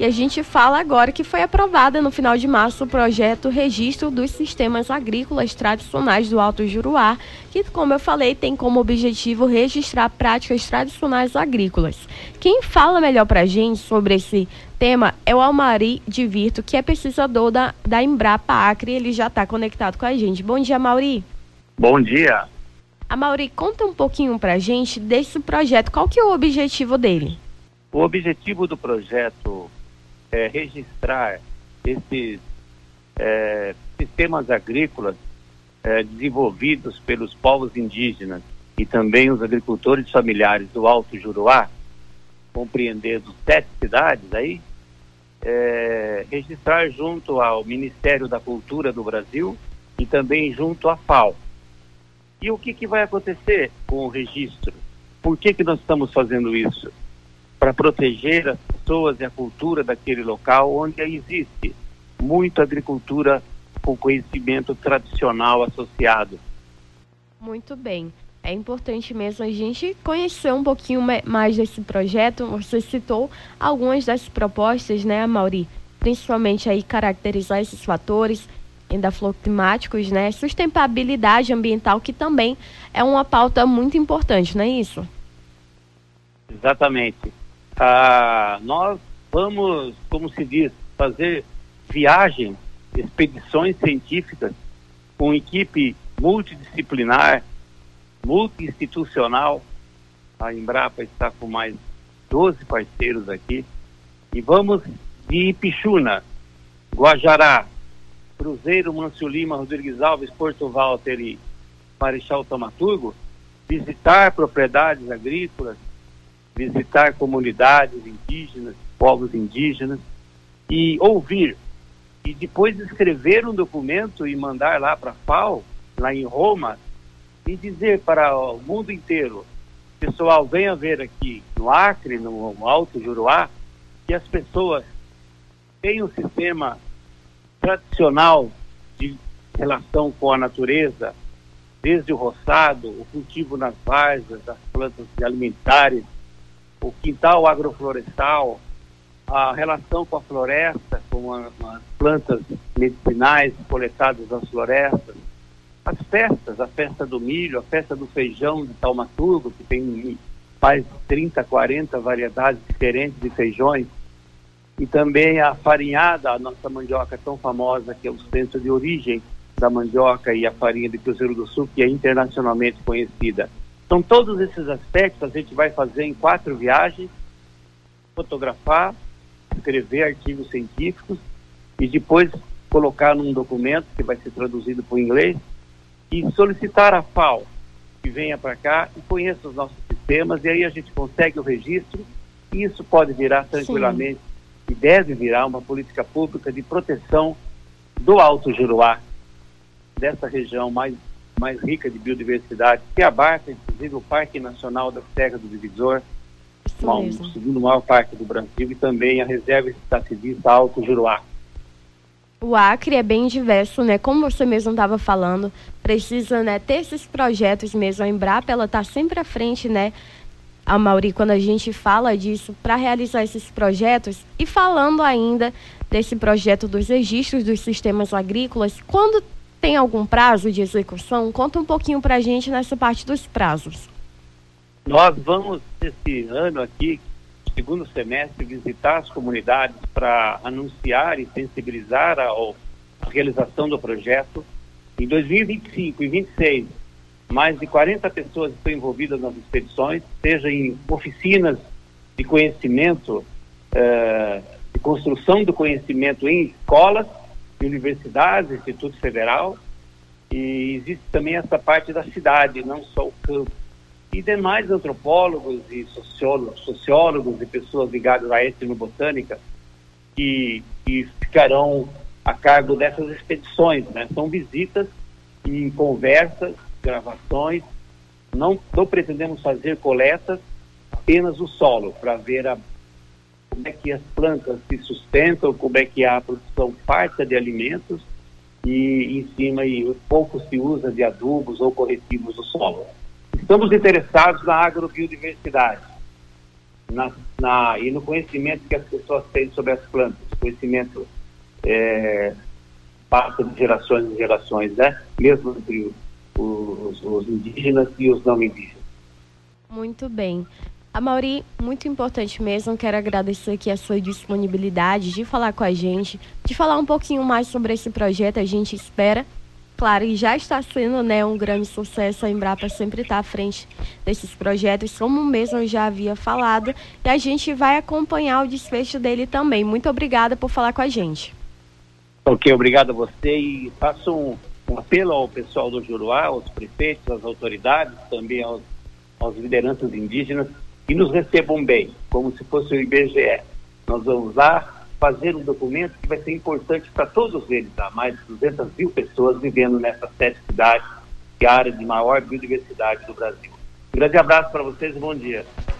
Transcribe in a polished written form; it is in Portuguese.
E a gente fala agora que foi aprovada no final de março o projeto Registro dos Sistemas Agrícolas Tradicionais do Alto Juruá, que, como eu falei, tem como objetivo registrar práticas tradicionais agrícolas. Quem fala melhor para a gente sobre esse tema é o Amaury de Virto, que é pesquisador da Embrapa Acre, e ele já está conectado com a gente. Bom dia, Amaury. Bom dia. Amaury, conta um pouquinho para a gente desse projeto. Qual que é o objetivo dele? O objetivo do projeto é registrar esses sistemas agrícolas desenvolvidos pelos povos indígenas e também os agricultores familiares do Alto Juruá, compreendendo 7 cidades aí, registrar junto ao Ministério da Cultura do Brasil e também junto à FAO. E o que vai acontecer com o registro? Por que nós estamos fazendo isso? Para proteger as pessoas e a cultura daquele local onde existe muita agricultura com conhecimento tradicional associado. Muito bem. É importante mesmo a gente conhecer um pouquinho mais desse projeto. Você citou algumas das propostas, né, Amaury? Principalmente aí caracterizar esses fatores endafloclimáticos, né? Sustentabilidade ambiental, que também é uma pauta muito importante, não é isso? Exatamente. Nós vamos, como se diz, fazer viagens, expedições científicas com equipe multidisciplinar, multi-institucional. A Embrapa está com mais 12 parceiros aqui. E vamos de Ipixuna, Guajará, Cruzeiro, Mâncio Lima, Rodrigues Alves, Porto Walter e Marechal Thaumaturgo, visitar propriedades agrícolas, visitar comunidades indígenas, povos indígenas, e ouvir, e depois escrever um documento e mandar lá para a FAO, lá em Roma, e dizer para o mundo inteiro: pessoal, venha ver aqui no Acre, no Alto Juruá, que as pessoas têm um sistema tradicional de relação com a natureza, desde o roçado, o cultivo nas várzeas, das plantas alimentares, o quintal agroflorestal, a relação com a floresta, com as plantas medicinais coletadas nas florestas, as festas, a festa do milho, a festa do feijão de Thaumaturgo, que faz 30, 40 variedades diferentes de feijões, e também a farinhada, a nossa mandioca tão famosa, que é o centro de origem da mandioca e a farinha de Cruzeiro do Sul, que é internacionalmente conhecida. Então, todos esses aspectos a gente vai fazer em 4 viagens, fotografar, escrever artigos científicos e depois colocar num documento que vai ser traduzido para o inglês e solicitar à FAO que venha para cá e conheça os nossos sistemas, e aí a gente consegue o registro, e isso pode virar tranquilamente, e deve virar uma política pública de proteção do Alto Juruá, dessa região mais rica de biodiversidade, que abarca inclusive o Parque Nacional da Serra do Divisor, o segundo maior parque do Brasil, e também a Reserva Extrativista Alto Juruá. O Acre é bem diverso, né? Como você mesmo estava falando, precisa, né, ter esses projetos mesmo. A Embrapa, ela está sempre à frente, né, Amaury, quando a gente fala disso, para realizar esses projetos. E falando ainda desse projeto dos registros dos sistemas agrícolas, quando tem algum prazo de execução? Conta um pouquinho para a gente nessa parte dos prazos. Nós vamos, esse ano aqui, segundo semestre, visitar as comunidades para anunciar e sensibilizar a realização do projeto. Em 2025 e 2026, mais de 40 pessoas estão envolvidas nas expedições, seja em oficinas de conhecimento, de construção do conhecimento em escolas, universidades, Instituto Federal, e existe também essa parte da cidade, não só o campo. E demais antropólogos e sociólogos e pessoas ligadas à etnobotânica que ficarão a cargo dessas expedições, né? São visitas e conversas, gravações. Não pretendemos fazer coletas, apenas o solo, para ver como é que as plantas se sustentam, como é que a produção farta de alimentos e em cima pouco se usa de adubos ou corretivos do solo. Estamos interessados na agrobiodiversidade. e no conhecimento que as pessoas têm sobre as plantas, conhecimento passa de gerações em gerações, né? Mesmo entre os indígenas e os não indígenas. Muito bem. Amaury, muito importante mesmo, quero agradecer aqui a sua disponibilidade de falar com a gente, de falar um pouquinho mais sobre esse projeto. A gente espera, claro, e já está sendo, né, um grande sucesso. A Embrapa sempre está à frente desses projetos, como mesmo eu já havia falado, e a gente vai acompanhar o desfecho dele também. Muito obrigada por falar com a gente. Ok, obrigado a você, e faço um apelo ao pessoal do Juruá, aos prefeitos, às autoridades, também aos lideranças indígenas, que nos recebam bem, como se fosse o IBGE. Nós vamos lá fazer um documento que vai ser importante para todos eles, há mais de 200 mil pessoas vivendo nessas 7 cidades, que é a área de maior biodiversidade do Brasil. Um grande abraço para vocês e bom dia.